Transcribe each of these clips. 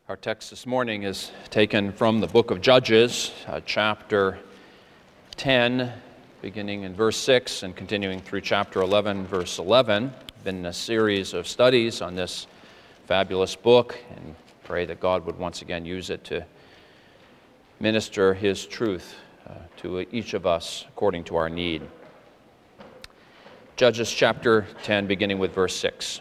Our text this morning is taken from the book of Judges, chapter 10, beginning in verse 6 and continuing through chapter 11, verse 11. Been a series of studies on this fabulous book, and pray that God would once again use it to minister His truth to each of us according to our need. Judges chapter 10, beginning with verse 6.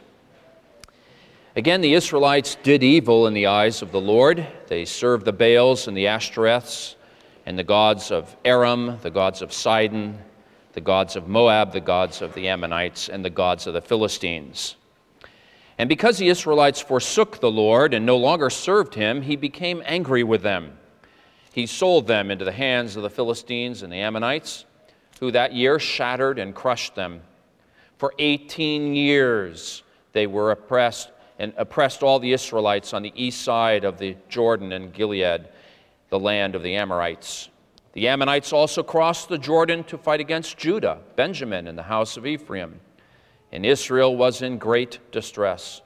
Again, the Israelites did evil in the eyes of the Lord. They served the Baals and the Ashtoreths and the gods of Aram, the gods of Sidon, the gods of Moab, the gods of the Ammonites, and the gods of the Philistines. And because the Israelites forsook the Lord and no longer served Him, He became angry with them. He sold them into the hands of the Philistines and the Ammonites, who that year shattered and crushed them. For 18 years they were oppressed all the Israelites on the east side of the Jordan and Gilead, the land of the Amorites. The Ammonites also crossed the Jordan to fight against Judah, Benjamin, and the house of Ephraim, and Israel was in great distress.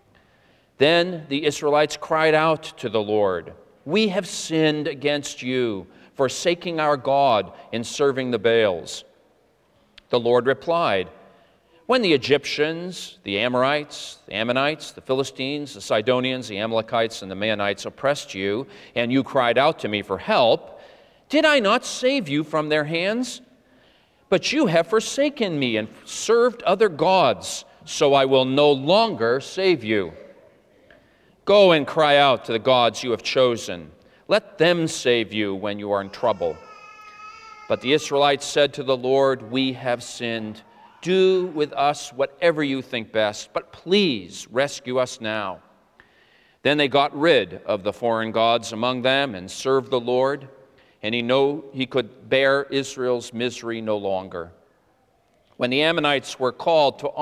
Then the Israelites cried out to the Lord, "We have sinned against you, forsaking our God and serving the Baals." The Lord replied, "When the Egyptians, the Amorites, the Ammonites, the Philistines, the Sidonians, the Amalekites, and the Maonites oppressed you, and you cried out to me for help, did I not save you from their hands? But you have forsaken me and served other gods, so I will no longer save you. Go and cry out to the gods you have chosen. Let them save you when you are in trouble." But the Israelites said to the Lord, "We have sinned. Do with us whatever you think best, but please rescue us now." Then they got rid of the foreign gods among them and served the Lord, and he could bear Israel's misery no longer. When the Ammonites were called to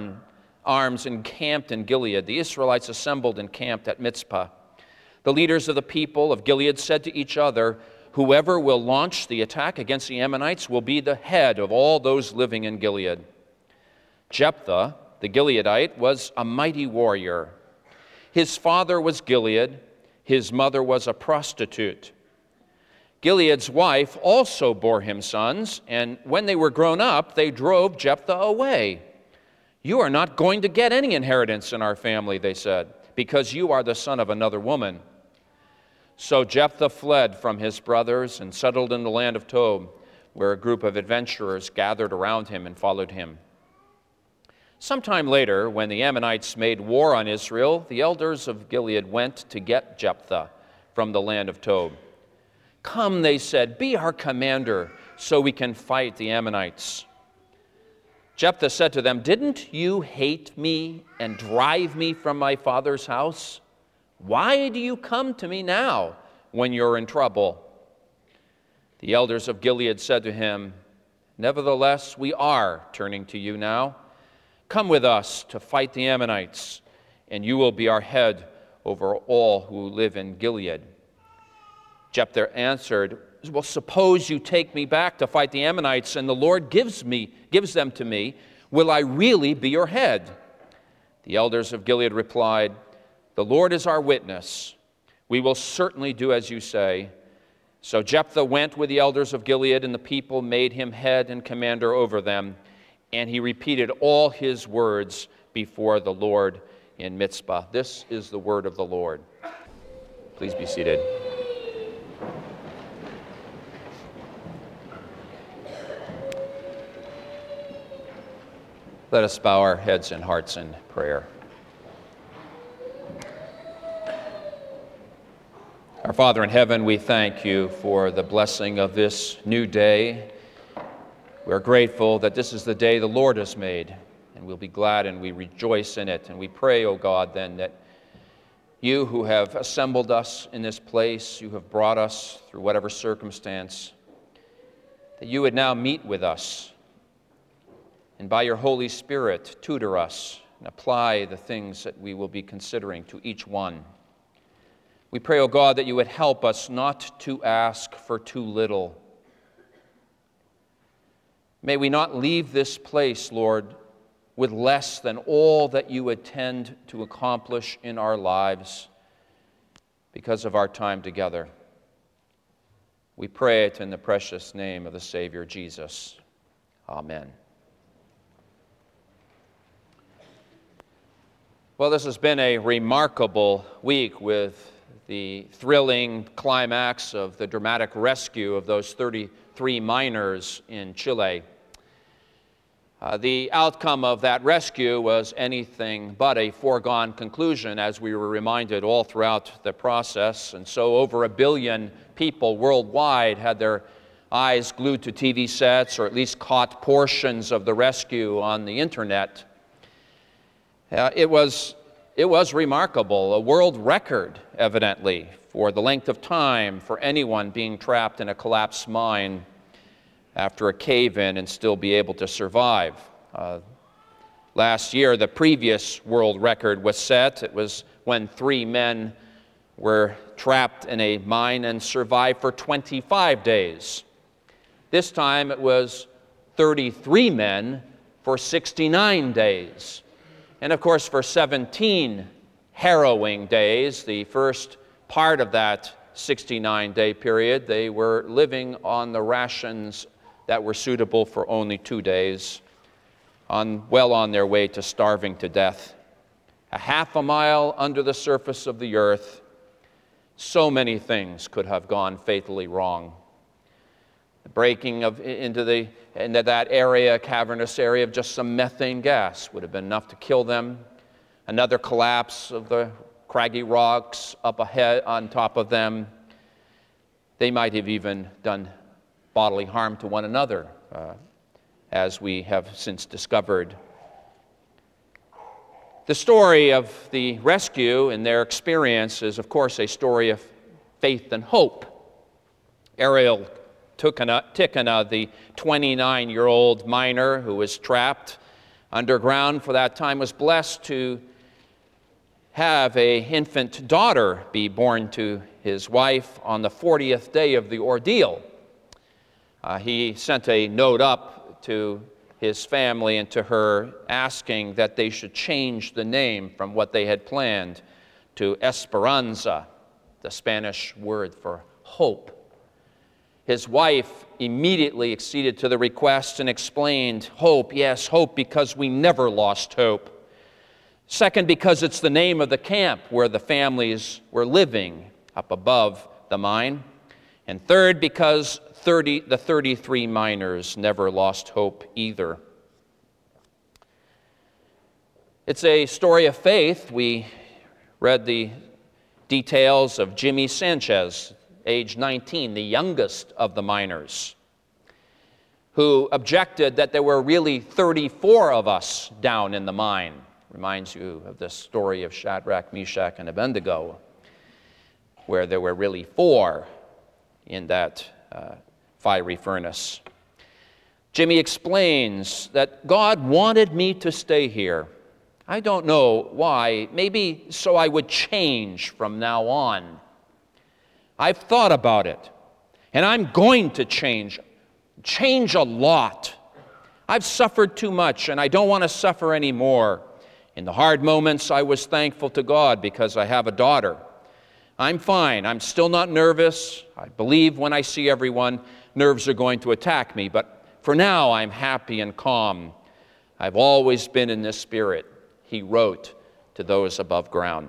arms encamped in Gilead, the Israelites assembled and camped at Mizpah. The leaders of the people of Gilead said to each other, "Whoever will launch the attack against the Ammonites will be the head of all those living in Gilead." Jephthah, the Gileadite, was a mighty warrior. His father was Gilead. His mother was a prostitute. Gilead's wife also bore him sons, and when they were grown up, they drove Jephthah away. "You are not going to get any inheritance in our family," they said, "because you are the son of another woman." So Jephthah fled from his brothers and settled in the land of Tob, where a group of adventurers gathered around him and followed him. Sometime later, when the Ammonites made war on Israel, the elders of Gilead went to get Jephthah from the land of Tob. "Come," they said, "be our commander so we can fight the Ammonites." Jephthah said to them, "Didn't you hate me and drive me from my father's house? Why do you come to me now when you're in trouble?" The elders of Gilead said to him, "Nevertheless, we are turning to you now. Come with us to fight the Ammonites, and you will be our head over all who live in Gilead." Jephthah answered, "Well, suppose you take me back to fight the Ammonites, and the Lord gives them to me. Will I really be your head?" The elders of Gilead replied, "The Lord is our witness. We will certainly do as you say." So Jephthah went with the elders of Gilead, and the people made him head and commander over them. And he repeated all his words before the Lord in Mizpah. This is the word of the Lord. Please be seated. Let us bow our heads and hearts in prayer. Our Father in heaven, we thank you for the blessing of this new day. We are grateful that this is the day the Lord has made, and we'll be glad and we rejoice in it. And we pray, O God, then that you who have assembled us in this place, you have brought us through whatever circumstance, that you would now meet with us, and by your Holy Spirit tutor us and apply the things that we will be considering to each one. We pray, O God, that you would help us not to ask for too little. May we not leave this place, Lord, with less than all that you intend to accomplish in our lives. because of our time together. We pray it in the precious name of the Savior Jesus. Amen. Well, this has been a remarkable week with the thrilling climax of the dramatic rescue of those 33 miners in Chile. The outcome of that rescue was anything but a foregone conclusion, as we were reminded all throughout the process. And so over 1 billion people worldwide had their eyes glued to TV sets, or at least caught portions of the rescue on the internet. It was remarkable, a world record, evidently, for the length of time for anyone being trapped in a collapsed mine after a cave-in and still be able to survive. Last year, the previous world record was set. It was when 3 men were trapped in a mine and survived for 25 days. This time, it was 33 men for 69 days. And of course, for 17 harrowing days, the first part of that 69-day period, they were living on the rations that were suitable for only 2 days, well on their way to starving to death. A half a mile under the surface of the earth, so many things could have gone fatally wrong. The breaking into that area, cavernous area, of just some methane gas would have been enough to kill them. Another collapse of the craggy rocks up ahead on top of them. They might have even done bodily harm to one another, as we have since discovered. The story of the rescue and their experience is, of course, a story of faith and hope. Ariel Tikhoneh, the 29-year-old miner who was trapped underground for that time, was blessed to have an infant daughter be born to his wife on the 40th day of the ordeal. He sent a note up to his family and to her asking that they should change the name from what they had planned to Esperanza, the Spanish word for hope. His wife immediately acceded to the request and explained, hope, yes, hope, because we never lost hope. Second, because it's the name of the camp where the families were living up above the mine. And third, because the 33 miners never lost hope either. It's a story of faith. We read the details of Jimmy Sanchez, age 19, the youngest of the miners, who objected that there were really 34 of us down in the mine. Reminds you of the story of Shadrach, Meshach, and Abednego, where there were really 4 in that fiery furnace. Jimmy explains that God wanted me to stay here. I don't know why, maybe so I would change from now on. I've thought about it, and I'm going to change a lot. I've suffered too much, and I don't want to suffer anymore. In the hard moments, I was thankful to God because I have a daughter. I'm fine. I'm still not nervous. I believe when I see everyone, nerves are going to attack me. But for now, I'm happy and calm. I've always been in this spirit, he wrote to those above ground.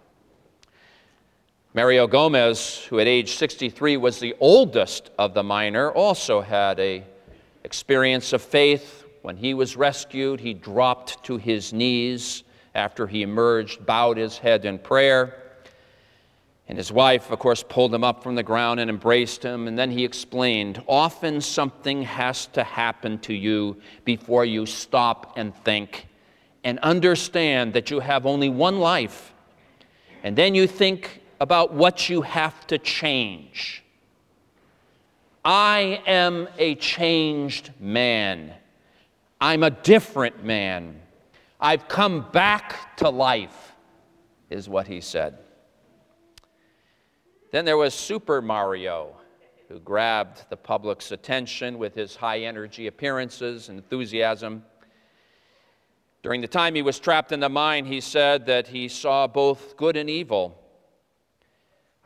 Mario Gomez, who at age 63 was the oldest of the miner, also had an experience of faith. When he was rescued, he dropped to his knees after he emerged, bowed his head in prayer. And his wife, of course, pulled him up from the ground and embraced him. And then he explained, often something has to happen to you before you stop and think and understand that you have only one life. And then you think about what you have to change. I am a changed man. I'm a different man. I've come back to life, is what he said. Then there was Super Mario, who grabbed the public's attention with his high-energy appearances and enthusiasm. During the time he was trapped in the mine, he said that he saw both good and evil.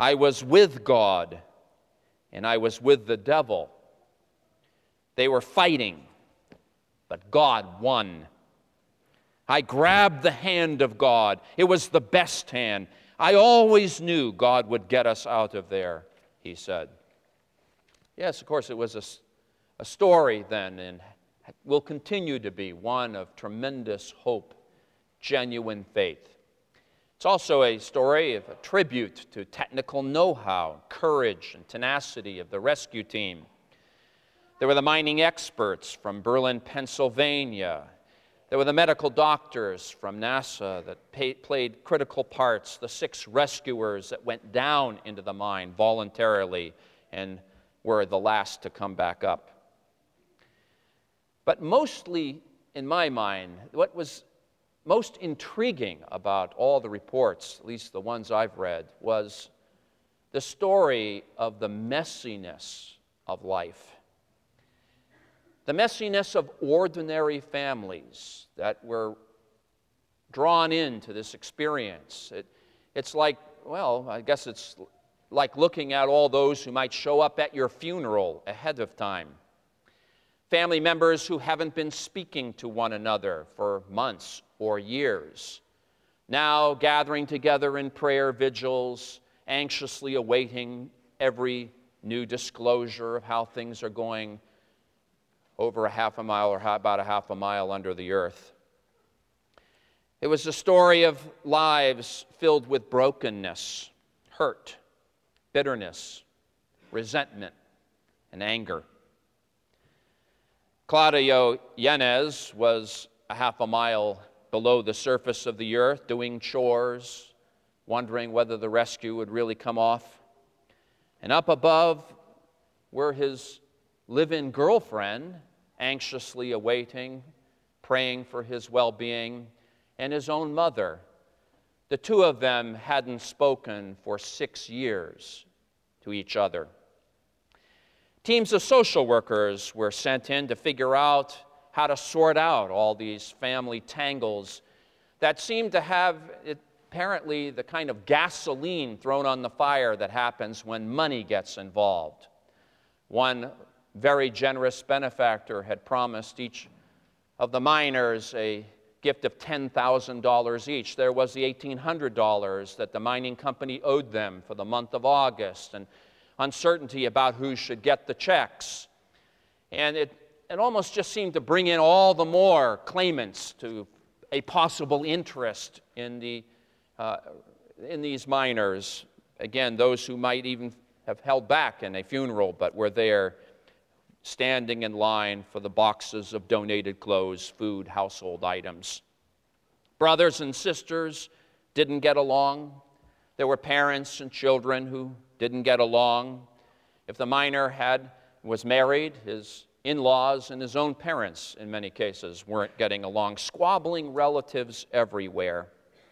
I was with God, and I was with the devil. They were fighting, but God won. I grabbed the hand of God. It was the best hand. I always knew God would get us out of there, he said. Yes, of course, it was a story then, and will continue to be one of tremendous hope, genuine faith. It's also a story of a tribute to technical know-how, courage, and tenacity of the rescue team. There were the mining experts from Berlin, Pennsylvania. There were the medical doctors from NASA that played critical parts, the 6 rescuers that went down into the mine voluntarily and were the last to come back up. But mostly, in my mind, what was most intriguing about all the reports, at least the ones I've read, was the story of the messiness of life. The messiness of ordinary families that were drawn into this experience. It's like, well, I guess it's like looking at all those who might show up at your funeral ahead of time. Family members who haven't been speaking to one another for months or years, now gathering together in prayer vigils, anxiously awaiting every new disclosure of how things are going over a half a mile or about a half a mile under the earth. It was a story of lives filled with brokenness, hurt, bitterness, resentment, and anger. Claudio Yanez was a half a mile below the surface of the earth, doing chores, wondering whether the rescue would really come off. And up above were his live-in girlfriend, anxiously awaiting, praying for his well-being, and his own mother. The two of them hadn't spoken for 6 years to each other. Teams of social workers were sent in to figure out how to sort out all these family tangles that seemed to have apparently the kind of gasoline thrown on the fire that happens when money gets involved. One very generous benefactor had promised each of the miners a gift of $10,000 each. There was the $1,800 that the mining company owed them for the month of August, and uncertainty about who should get the checks. And it almost just seemed to bring in all the more claimants to a possible interest in these miners. Again, those who might even have held back in a funeral but were there standing in line for the boxes of donated clothes, food, household items. Brothers and sisters didn't get along. There were parents and children who didn't get along. If the miner was married, his in-laws and his own parents, in many cases, weren't getting along. Squabbling relatives everywhere.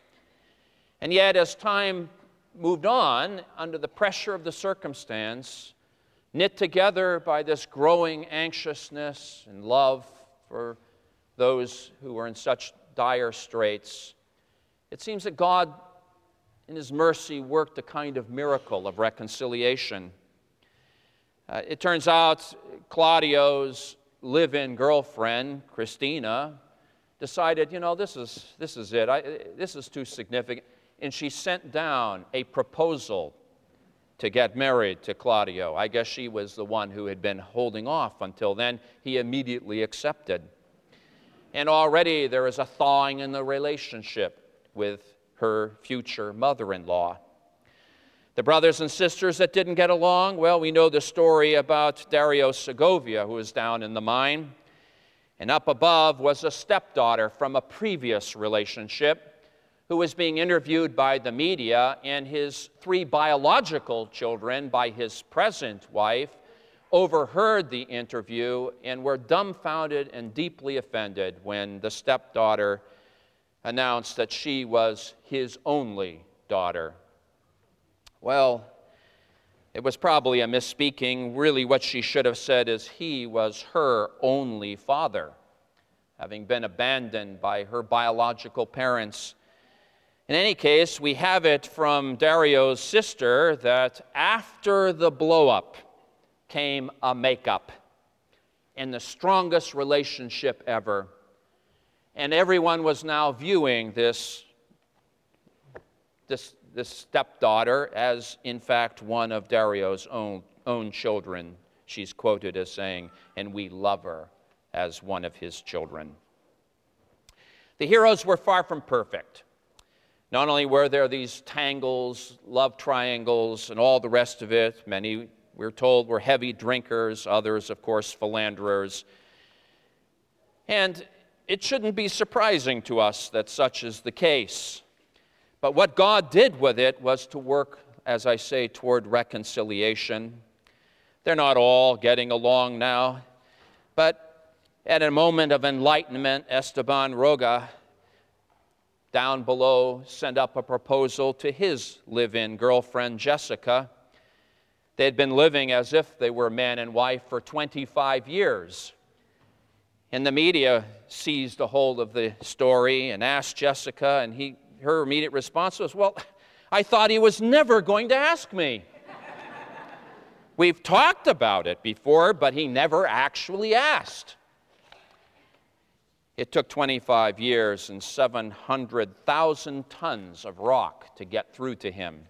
And yet, as time moved on, under the pressure of the circumstance, knit together by this growing anxiousness and love for those who were in such dire straits, it seems that God, in His mercy, worked a kind of miracle of reconciliation. It turns out Claudio's live-in girlfriend, Christina, decided, this is it. This is too significant. And she sent down a proposal to get married to Claudio. I guess she was the one who had been holding off until then. He immediately accepted. And already there is a thawing in the relationship with her future mother-in-law. The brothers and sisters that didn't get along, well, we know the story about Dario Segovia, who was down in the mine. And up above was a stepdaughter from a previous relationship who was being interviewed by the media, and his 3 biological children by his present wife overheard the interview and were dumbfounded and deeply offended when the stepdaughter announced that she was his only daughter. Well, it was probably a misspeaking. Really, what she should have said is he was her only father, having been abandoned by her biological parents. In any case, we have it from Dario's sister that after the blow-up came a make-up in the strongest relationship ever. And everyone was now viewing this stepdaughter as, in fact, one of Dario's own children. She's quoted as saying, "And we love her as one of his children." The heroes were far from perfect. Not only were there these tangles, love triangles, and all the rest of it, many, we're told, were heavy drinkers, others, of course, philanderers. And it shouldn't be surprising to us that such is the case. But what God did with it was to work, as I say, toward reconciliation. They're not all getting along now, but at a moment of enlightenment, Esteban Roga, down below, sent up a proposal to his live-in girlfriend, Jessica. They had been living as if they were man and wife for 25 years. And the media seized a hold of the story and asked Jessica, and her immediate response was, "Well, I thought he was never going to ask me. We've talked about it before, but he never actually asked." It took 25 years and 700,000 tons of rock to get through to him.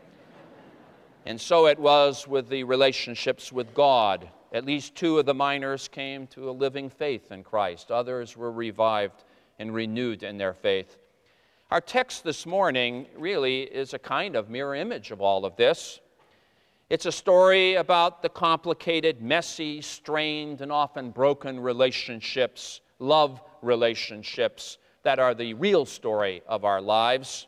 And so it was with the relationships with God. At least 2 of the miners came to a living faith in Christ. Others were revived and renewed in their faith. Our text this morning really is a kind of mirror image of all of this. It's a story about the complicated, messy, strained, and often broken relationships, love relationships, that are the real story of our lives.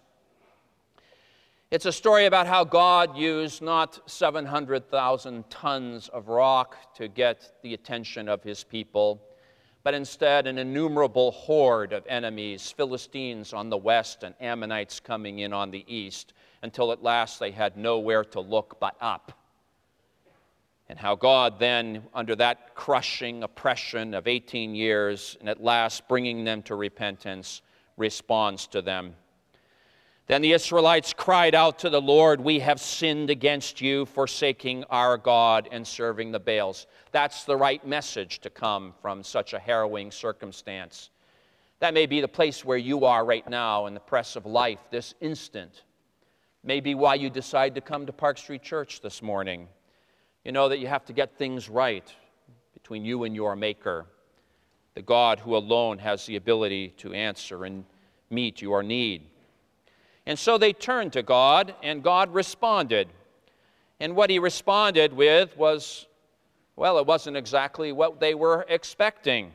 It's a story about how God used not 700,000 tons of rock to get the attention of his people, but instead an innumerable horde of enemies, Philistines on the west and Ammonites coming in on the east, until at last they had nowhere to look but up. And how God then, under that crushing oppression of 18 years, and at last bringing them to repentance, responds to them. Then the Israelites cried out to the Lord, "We have sinned against you, forsaking our God and serving the Baals." That's the right message to come from such a harrowing circumstance. That may be the place where you are right now in the press of life, this instant. Maybe why you decide to come to Park Street Church this morning. You know that you have to get things right between you and your Maker, the God who alone has the ability to answer and meet your need. And so they turned to God, and God responded. And what he responded with was, well, it wasn't exactly what they were expecting.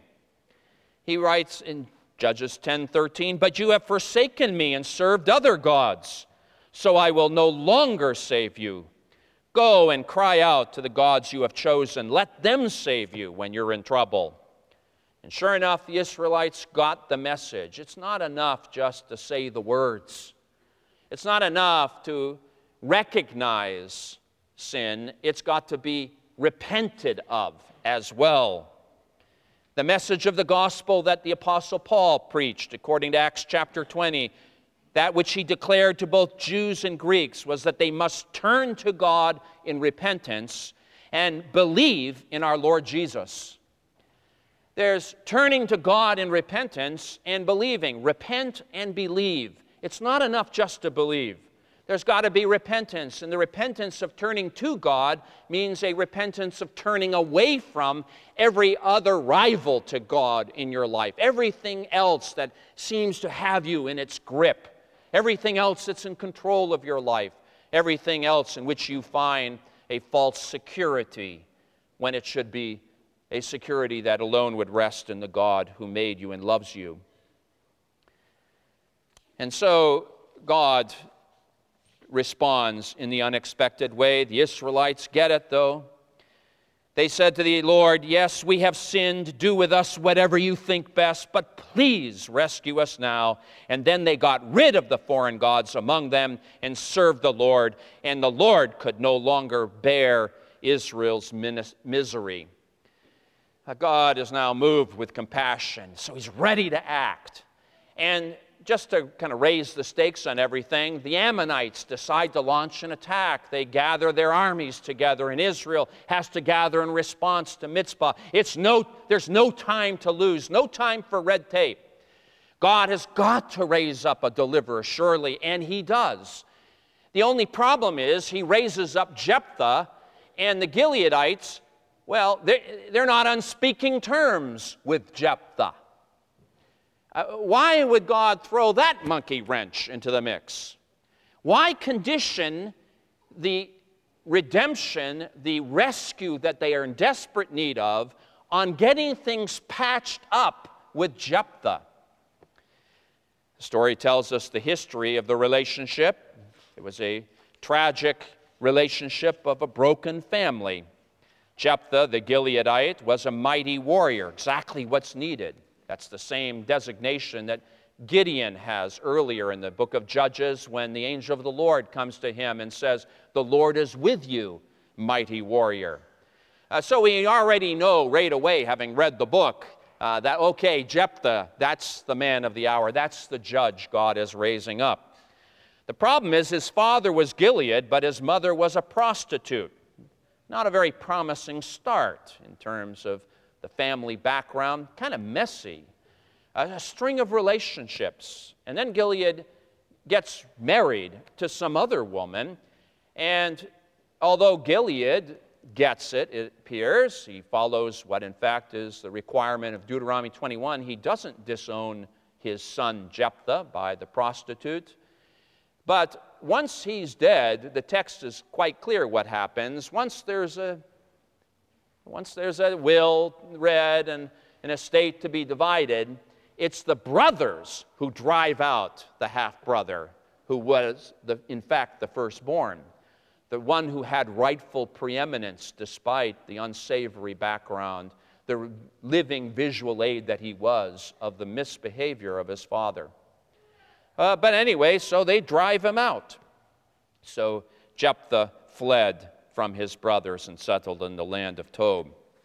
He writes in Judges 10:13, "But you have forsaken me and served other gods, so I will no longer save you. Go and cry out to the gods you have chosen. Let them save you when you're in trouble." And sure enough, the Israelites got the message. It's not enough just to say the words. It's not enough to recognize sin. It's got to be repented of as well. The message of the gospel that the Apostle Paul preached, according to Acts chapter 20, that which he declared to both Jews and Greeks, was that they must turn to God in repentance and believe in our Lord Jesus. There's turning to God in repentance and believing. Repent and believe. It's not enough just to believe. There's got to be repentance, and the repentance of turning to God means a repentance of turning away from every other rival to God in your life, everything else that seems to have you in its grip. Everything else that's in control of your life, everything else in which you find a false security when it should be a security that alone would rest in the God who made you and loves you. And so God responds in the unexpected way. The Israelites get it, though. They said to the Lord, "Yes, we have sinned. Do with us whatever you think best, but please rescue us now." And then they got rid of the foreign gods among them and served the Lord. And the Lord could no longer bear Israel's misery. God is now moved with compassion, so he's ready to act. And just to kind of raise the stakes on everything, the Ammonites decide to launch an attack. They gather their armies together, and Israel has to gather in response to Mizpah. There's no time to lose, no time for red tape. God has got to raise up a deliverer, surely, and he does. The only problem is he raises up Jephthah, and the Gileadites, well, they're not on speaking terms with Jephthah. Why would God throw that monkey wrench into the mix? Why condition the redemption, the rescue that they are in desperate need of, on getting things patched up with Jephthah? The story tells us the history of the relationship. It was a tragic relationship of a broken family. Jephthah, the Gileadite, was a mighty warrior, exactly what's needed. That's the same designation that Gideon has earlier in the book of Judges when the angel of the Lord comes to him and says, "The Lord is with you, mighty warrior." So we already know right away, having read the book, that, okay, Jephthah, that's the man of the hour. That's the judge God is raising up. The problem is his father was Gilead, but his mother was a prostitute. Not a very promising start in terms of the family background, kind of messy. A string of relationships. And then Gilead gets married to some other woman. And although Gilead gets it, it appears, he follows what in fact is the requirement of Deuteronomy 21. He doesn't disown his son Jephthah by the prostitute. But once he's dead, the text is quite clear what happens. Once there's a will read and an estate to be divided, it's the brothers who drive out the half-brother, who was, in fact, the firstborn, the one who had rightful preeminence despite the unsavory background, the living visual aid that he was of the misbehavior of his father. But anyway, so they drive him out. So Jephthah fled from his brothers and settled in the land of Tob.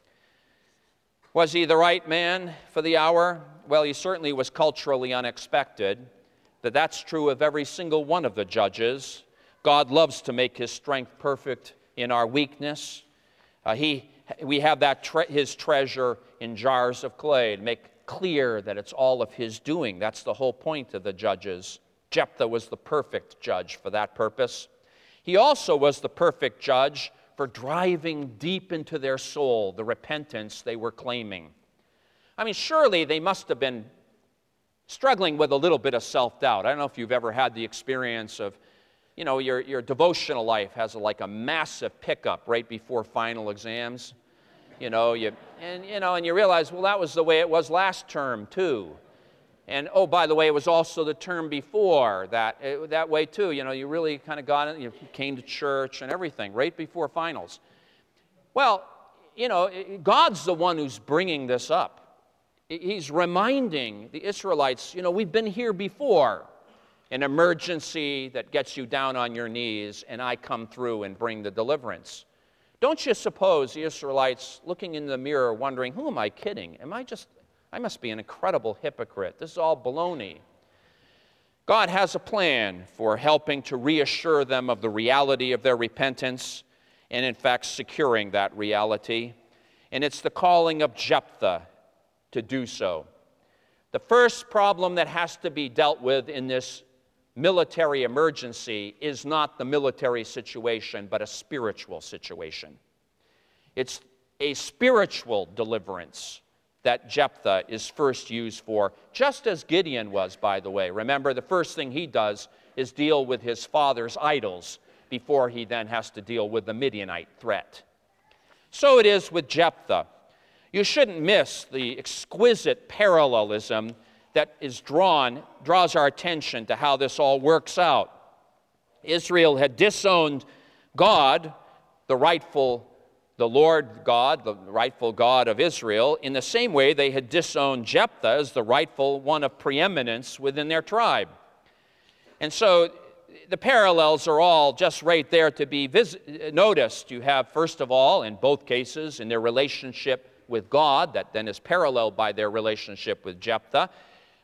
Was he the right man for the hour? Well, he certainly was culturally unexpected. That's true of every single one of the judges. God loves to make his strength perfect in our weakness. We have his treasure in jars of clay to make clear that it's all of his doing. That's the whole point of the judges. Jephthah was the perfect judge for that purpose. He also was the perfect judge for driving deep into their soul the repentance they were claiming. I mean, surely they must have been struggling with a little bit of self-doubt. I don't know if you've ever had the experience of, your devotional life has like a massive pickup right before final exams. And you realize, well, that was the way it was last term too. And, oh, by the way, it was also the term before that way too. You really kind of got it. You came to church and everything right before finals. Well, God's the one who's bringing this up. He's reminding the Israelites, we've been here before. An emergency that gets you down on your knees, and I come through and bring the deliverance. Don't you suppose the Israelites looking in the mirror wondering, who am I kidding? I must be an incredible hypocrite. This is all baloney. God has a plan for helping to reassure them of the reality of their repentance and, in fact, securing that reality. And it's the calling of Jephthah to do so. The first problem that has to be dealt with in this military emergency is not the military situation, but a spiritual situation. It's a spiritual deliverance that Jephthah is first used for, just as Gideon was, by the way. Remember, the first thing he does is deal with his father's idols before he then has to deal with the Midianite threat. So it is with Jephthah. You shouldn't miss the exquisite parallelism that draws our attention to how this all works out. Israel had disowned God, the Lord God, the rightful God of Israel, in the same way they had disowned Jephthah as the rightful one of preeminence within their tribe. And so the parallels are all just right there to be noticed. You have, first of all, in both cases, in their relationship with God, that then is paralleled by their relationship with Jephthah,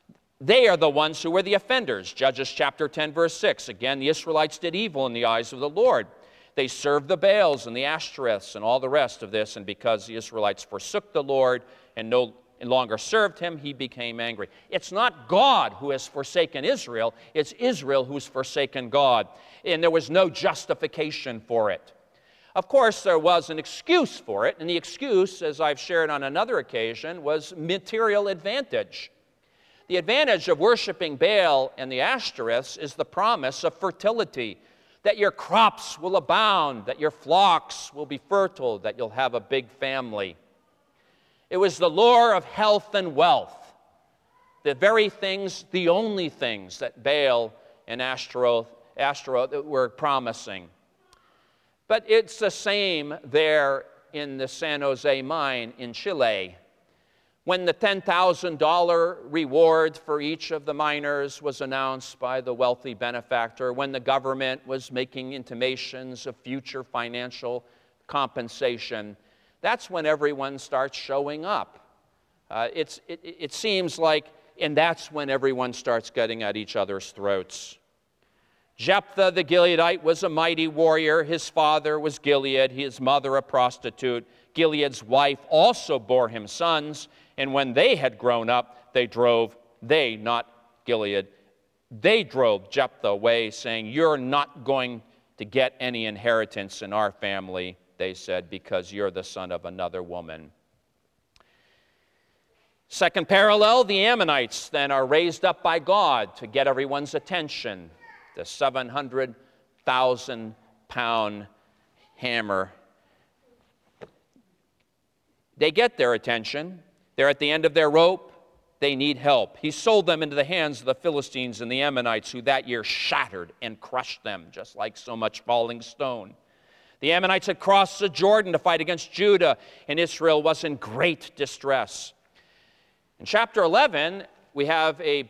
They are the ones who were the offenders. Judges chapter 10, verse 6. Again, the Israelites did evil in the eyes of the Lord. They served the Baals and the Ashtoreths and all the rest of this, and because the Israelites forsook the Lord and no longer served him, he became angry. It's not God who has forsaken Israel, it's Israel who's forsaken God, and there was no justification for it. Of course, there was an excuse for it, and the excuse, as I've shared on another occasion, was material advantage. The advantage of worshiping Baal and the Ashtoreths is the promise of fertility, that your crops will abound, that your flocks will be fertile, that you'll have a big family. It was the lure of health and wealth, the very things, the only things that Baal and Ashtaroth were promising. But it's the same there in the San Jose mine in Chile. When the $10,000 reward for each of the miners was announced by the wealthy benefactor, when the government was making intimations of future financial compensation, that's when everyone starts showing up. It seems like, and that's when everyone starts getting at each other's throats. Jephthah the Gileadite was a mighty warrior. His father was Gilead, his mother a prostitute. Gilead's wife also bore him sons, and when they had grown up, not Gilead, they drove Jephthah away, saying, "You're not going to get any inheritance in our family," they said, "because you're the son of another woman." Second parallel, the Ammonites then are raised up by God to get everyone's attention. The 700,000-pound hammer. They get their attention. They're at the end of their rope. They need help. He sold them into the hands of the Philistines and the Ammonites, who that year shattered and crushed them, just like so much falling stone. The Ammonites had crossed the Jordan to fight against Judah, and Israel was in great distress. In chapter 11, we have a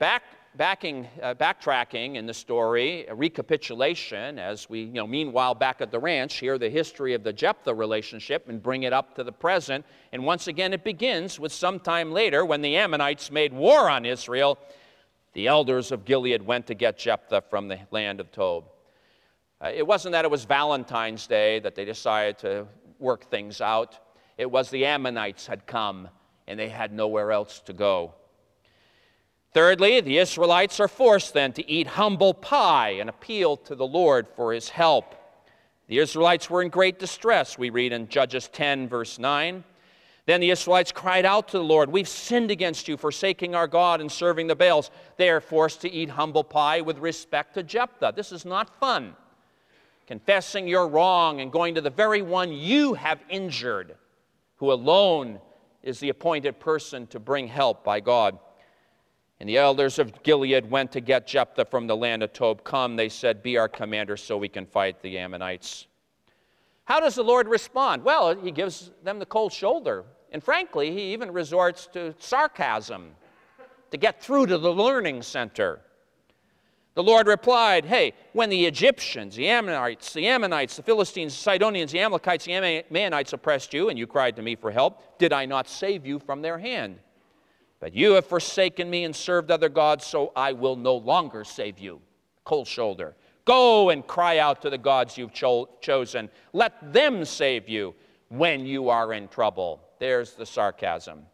backtracking in the story, a recapitulation, as we, meanwhile back at the ranch, hear the history of the Jephthah relationship and bring it up to the present. And once again, it begins with some time later when the Ammonites made war on Israel. The elders of Gilead went to get Jephthah from the land of Tob. It wasn't that it was Valentine's Day that they decided to work things out. It was the Ammonites had come and they had nowhere else to go. Thirdly, the Israelites are forced then to eat humble pie and appeal to the Lord for his help. The Israelites were in great distress, we read in Judges 10, verse 9. Then the Israelites cried out to the Lord, "We've sinned against you, forsaking our God and serving the Baals." They are forced to eat humble pie with respect to Jephthah. This is not fun. Confessing your wrong and going to the very one you have injured, who alone is the appointed person to bring help by God. And the elders of Gilead went to get Jephthah from the land of Tob. "Come," they said, "be our commander so we can fight the Ammonites." How does the Lord respond? Well, he gives them the cold shoulder. And frankly, he even resorts to sarcasm to get through to the learning center. The Lord replied, "Hey, when the Egyptians, the Ammonites, the Philistines, the Sidonians, the Amalekites, the Ammonites oppressed you, and you cried to me for help, did I not save you from their hand? But you have forsaken me and served other gods, so I will no longer save you." Cold shoulder. "Go and cry out to the gods you've chosen. Let them save you when you are in trouble." There's the sarcasm.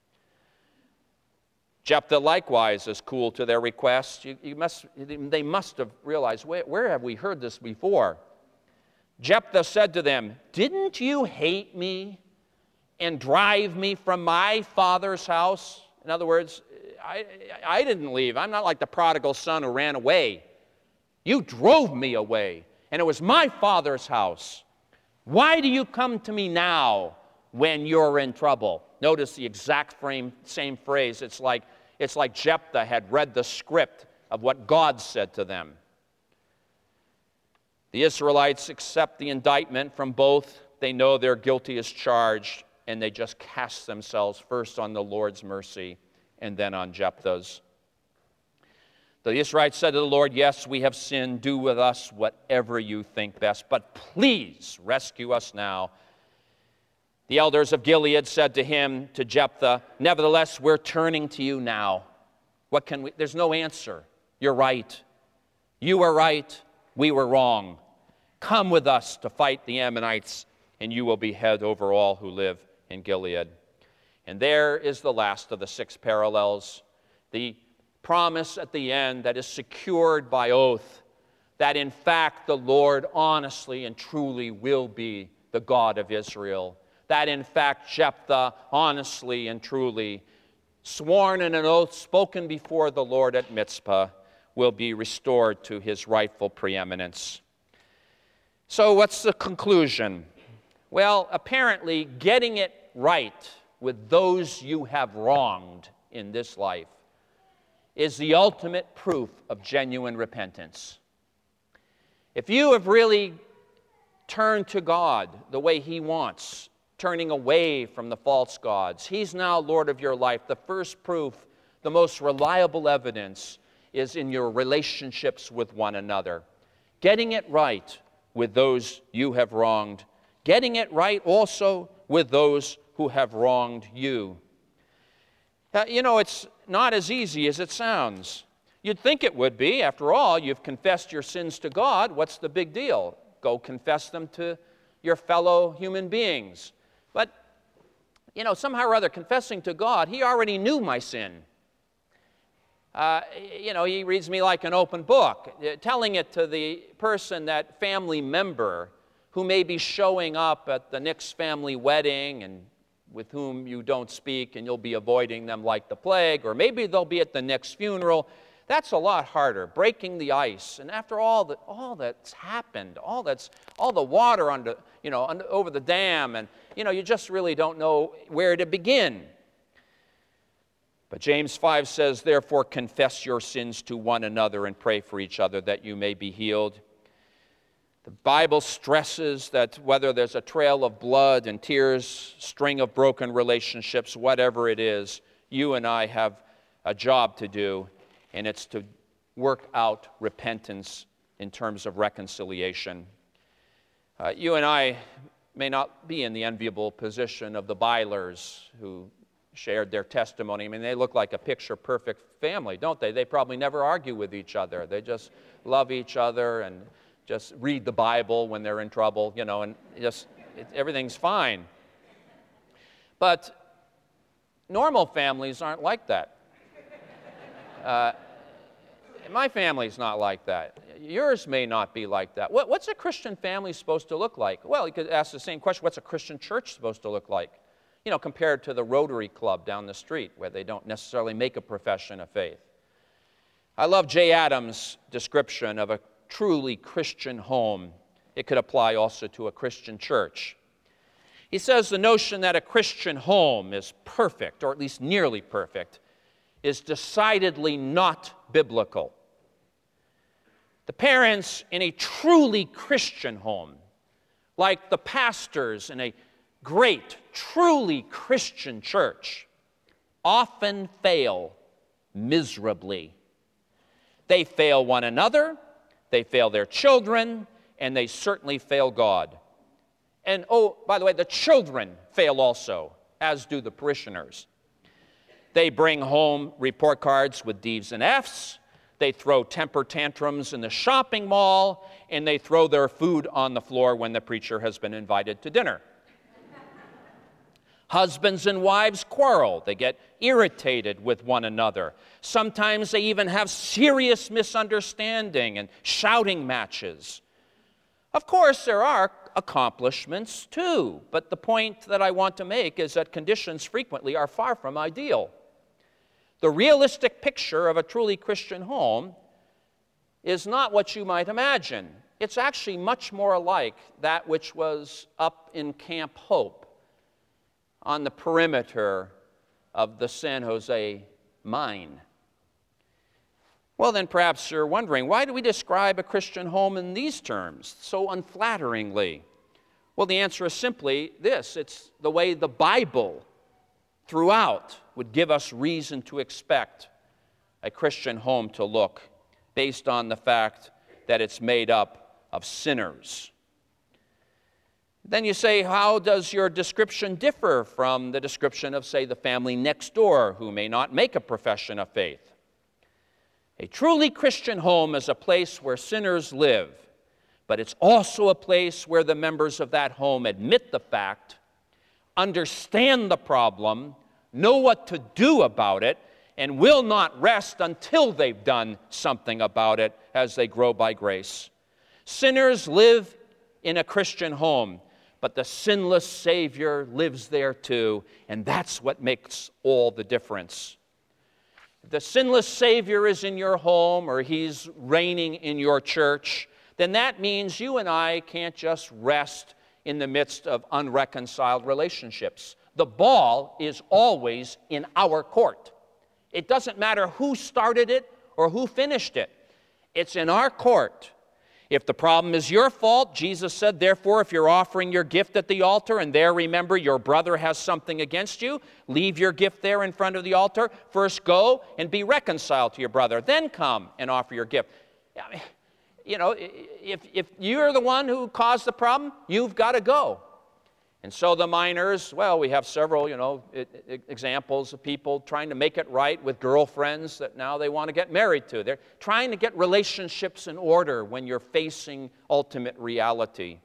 Jephthah likewise is cool to their request. They must have realized, where have we heard this before? Jephthah said to them, "Didn't you hate me and drive me from my father's house?" In other words, I didn't leave. I'm not like the prodigal son who ran away. You drove me away, and it was my father's house. Why do you come to me now when you're in trouble? Notice the exact same phrase. It's like Jephthah had read the script of what God said to them. The Israelites accept the indictment from both. They know they're guilty as charged, and they just cast themselves first on the Lord's mercy and then on Jephthah's. The Israelites said to the Lord, "Yes, we have sinned. Do with us whatever you think best, but please rescue us now." The elders of Gilead said to Jephthah, "Nevertheless, we're turning to you now. There's no answer. You're right. You were right. We were wrong. Come with us to fight the Ammonites, and you will be head over all who live in Gilead. And there is the last of the 6 parallels, the promise at the end that is secured by oath, that in fact the Lord honestly and truly will be the God of Israel, that in fact Jephthah honestly and truly, sworn in an oath spoken before the Lord at Mizpah, will be restored to his rightful preeminence. So what's the conclusion? Well, apparently getting it right with those you have wronged in this life is the ultimate proof of genuine repentance. If you have really turned to God the way He wants, turning away from the false gods, He's now Lord of your life, the first proof, the most reliable evidence is in your relationships with one another. Getting it right with those you have wronged. Getting it right also with those who have wronged you. It's not as easy as it sounds. You'd think it would be. After all, you've confessed your sins to God. What's the big deal? Go confess them to your fellow human beings. But, somehow or other, confessing to God, He already knew my sin. He reads me like an open book, telling it to the person, that family member who may be showing up at the next family wedding and with whom you don't speak and you'll be avoiding them like the plague, or maybe they'll be at the next funeral. That's a lot harder, breaking the ice. And after all that's happened, all the water over the dam, and you just really don't know where to begin. But James 5 says, therefore confess your sins to one another and pray for each other that you may be healed. The Bible stresses that whether there's a trail of blood and tears, string of broken relationships, whatever it is, you and I have a job to do, and it's to work out repentance in terms of reconciliation. You and I may not be in the enviable position of the Bylers who shared their testimony. I mean, they look like a picture-perfect family, don't they? They probably never argue with each other. They just love each other and just read the Bible when they're in trouble, and everything's fine. But normal families aren't like that. My family's not like that. Yours may not be like that. What's a Christian family supposed to look like? Well, you could ask the same question, what's a Christian church supposed to look like? Compared to the Rotary Club down the street, where they don't necessarily make a profession of faith. I love Jay Adams' description of a truly Christian home. It could apply also to a Christian church. He says the notion that a Christian home is perfect, or at least nearly perfect, is decidedly not biblical. The parents in a truly Christian home, like the pastors in a great, truly Christian church, often fail miserably. They fail one another, they fail their children, and they certainly fail God. And by the way, the children fail also, as do the parishioners. They bring home report cards with D's and F's, they throw temper tantrums in the shopping mall, and they throw their food on the floor when the preacher has been invited to dinner. Husbands and wives quarrel. They get irritated with one another. Sometimes they even have serious misunderstanding and shouting matches. Of course, there are accomplishments too, but the point that I want to make is that conditions frequently are far from ideal. The realistic picture of a truly Christian home is not what you might imagine. It's actually much more like that which was up in Camp Hope, on the perimeter of the San Jose mine. Well, then perhaps you're wondering, why do we describe a Christian home in these terms, so unflatteringly? Well, the answer is simply this. It's the way the Bible throughout would give us reason to expect a Christian home to look, based on the fact that it's made up of sinners. Then you say, how does your description differ from the description of, say, the family next door who may not make a profession of faith? A truly Christian home is a place where sinners live, but it's also a place where the members of that home admit the fact, understand the problem, know what to do about it, and will not rest until they've done something about it as they grow by grace. Sinners live in a Christian home, but the sinless Savior lives there too, and that's what makes all the difference. If the sinless Savior is in your home or he's reigning in your church, then that means you and I can't just rest in the midst of unreconciled relationships. The ball is always in our court. It doesn't matter who started it or who finished it. It's in our court. If the problem is your fault, Jesus said, therefore, if you're offering your gift at the altar and there remember your brother has something against you, leave your gift there in front of the altar. First go and be reconciled to your brother. Then come and offer your gift. You know, if you're the one who caused the problem, you've got to go. And so the minors, well, we have several, examples of people trying to make it right with girlfriends that now they want to get married to. They're trying to get relationships in order when you're facing ultimate reality.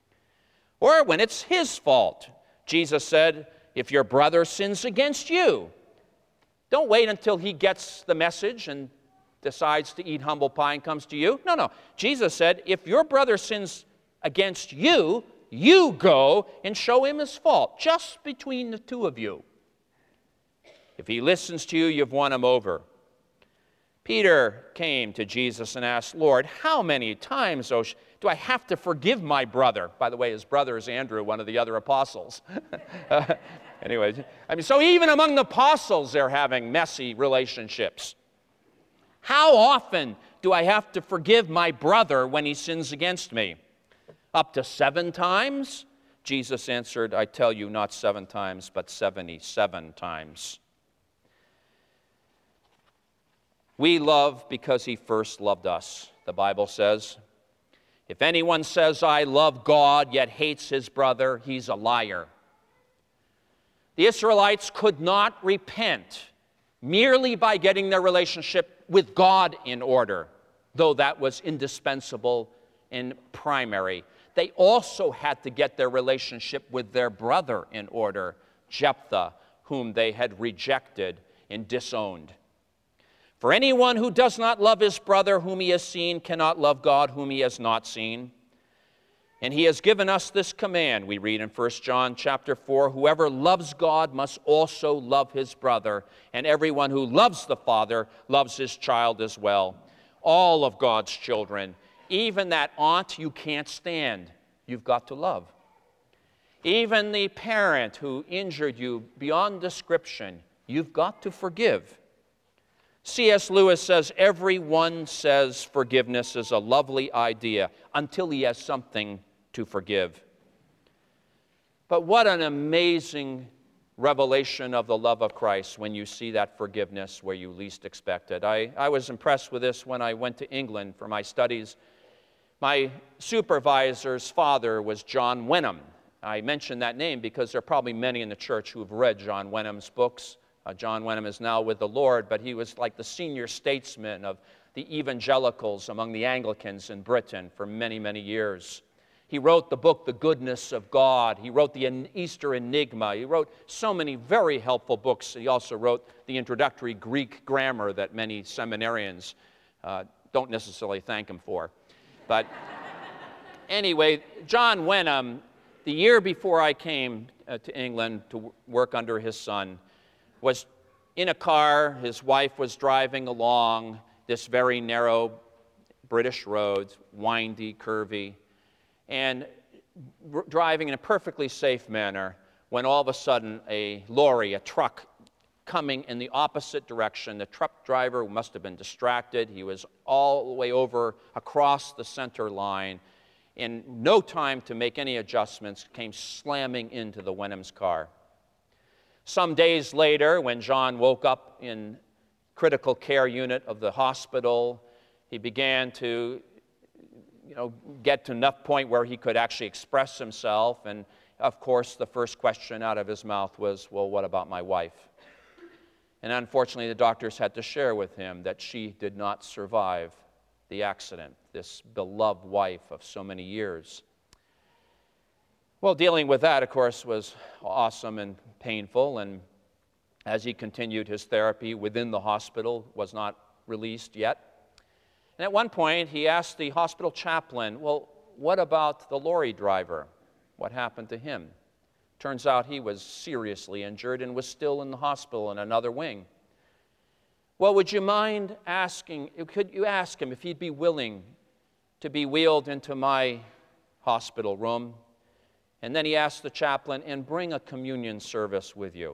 Or when it's his fault. Jesus said, if your brother sins against you, don't wait until he gets the message and decides to eat humble pie and comes to you. No. Jesus said, if your brother sins against you, you go and show him his fault, just between the two of you. If he listens to you, you've won him over. Peter came to Jesus and asked, Lord, how many times do I have to forgive my brother? By the way, his brother is Andrew, one of the other apostles. Anyway, so even among the apostles, they're having messy relationships. How often do I have to forgive my brother when he sins against me? Up to 7 times? Jesus answered, I tell you, not 7 times, but 77 times. We love because he first loved us, the Bible says. If anyone says, I love God, yet hates his brother, he's a liar. The Israelites could not repent merely by getting their relationship with God in order, though that was indispensable and primary. They also had to get their relationship with their brother in order, Jephthah, whom they had rejected and disowned. For anyone who does not love his brother whom he has seen cannot love God whom he has not seen. And he has given us this command, we read in 1 John chapter 4, whoever loves God must also love his brother, and everyone who loves the Father loves his child as well. All of God's children, even that aunt you can't stand, you've got to love. Even the parent who injured you beyond description, you've got to forgive. C.S. Lewis says, everyone says forgiveness is a lovely idea until he has something to forgive. But what an amazing revelation of the love of Christ when you see that forgiveness where you least expect it. I was impressed with this when I went to England for my studies. My supervisor's father was John Wenham. I mention that name because there are probably many in the church who have read John Wenham's books. John Wenham is now with the Lord, but he was like the senior statesman of the evangelicals among the Anglicans in Britain for many, many years. He wrote the book, The Goodness of God. He wrote the Easter Enigma. He wrote so many very helpful books. He also wrote the introductory Greek grammar that many seminarians don't necessarily thank him for. But anyway, John Wenham, the year before I came to England to work under his son, was in a car. His wife was driving along this very narrow British road, windy, curvy, and driving in a perfectly safe manner when all of a sudden a lorry, a truck, coming in the opposite direction. The truck driver must have been distracted. He was all the way over across the center line. In no time to make any adjustments, came slamming into the Wenham's car. Some days later, when John woke up in critical care unit of the hospital, he began to get to enough point where he could actually express himself. And of course, the first question out of his mouth was, well, what about my wife? And unfortunately, the doctors had to share with him that she did not survive the accident, this beloved wife of so many years. Well, dealing with that, of course, was awesome and painful, and as he continued his therapy within the hospital, was not released yet. And at one point, he asked the hospital chaplain, well, what about the lorry driver? What happened to him? Turns out he was seriously injured and was still in the hospital in another wing. Well, would you mind asking, could you ask him if he'd be willing to be wheeled into my hospital room? And then he asked the chaplain, and bring a communion service with you.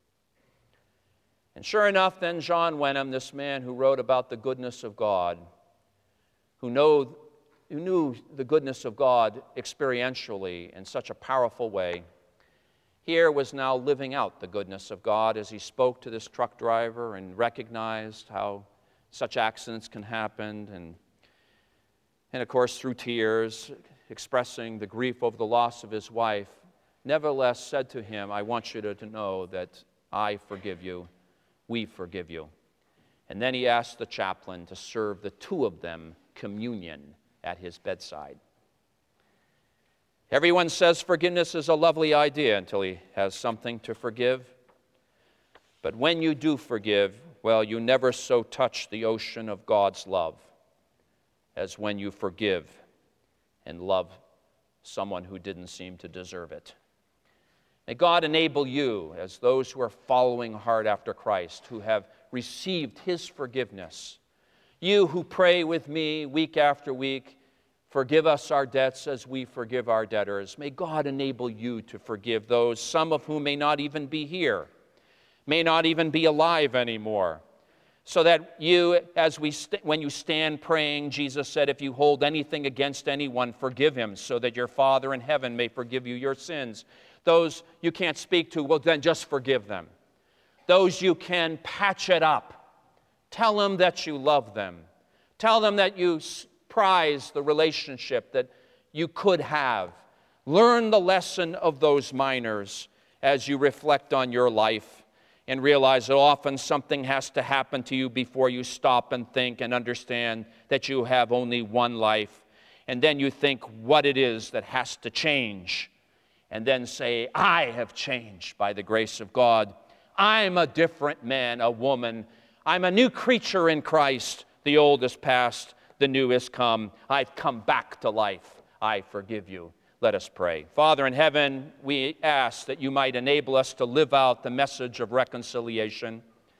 And sure enough, then John Wenham, this man who wrote about the goodness of God, who knew the goodness of God experientially in such a powerful way, here was now living out the goodness of God as he spoke to this truck driver and recognized how such accidents can happen, and of course through tears, expressing the grief over the loss of his wife, nevertheless said to him, I want you to know that I forgive you, we forgive you. And then he asked the chaplain to serve the two of them communion at his bedside. Everyone says forgiveness is a lovely idea until he has something to forgive. But when you do forgive, well, you never so touch the ocean of God's love as when you forgive and love someone who didn't seem to deserve it. May God enable you, as those who are following hard after Christ, who have received His forgiveness. You who pray with me week after week, forgive us our debts as we forgive our debtors. May God enable you to forgive those, some of whom may not even be here, may not even be alive anymore. So that you, when you stand praying, Jesus said, if you hold anything against anyone, forgive him, so that your Father in heaven may forgive you your sins. Those you can't speak to, well, then just forgive them. Those you can patch it up. Tell them that you love them. Tell them that you prize the relationship that you could have. Learn the lesson of those minors as you reflect on your life. And realize that often something has to happen to you before you stop and think and understand that you have only one life. And then you think what it is that has to change. And then say, I have changed by the grace of God. I'm a different man, a woman. I'm a new creature in Christ. The old is past, the new is come. I've come back to life. I forgive you. Let us pray. Father in heaven, we ask that you might enable us to live out the message of reconciliation.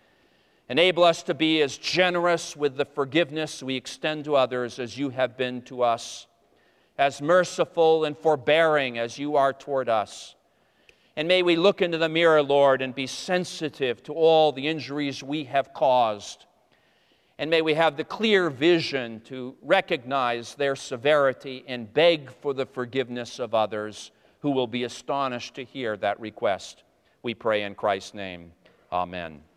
Enable us to be as generous with the forgiveness we extend to others as you have been to us, as merciful and forbearing as you are toward us. And may we look into the mirror, Lord, and be sensitive to all the injuries we have caused. And may we have the clear vision to recognize their severity and beg for the forgiveness of others who will be astonished to hear that request. We pray in Christ's name. Amen.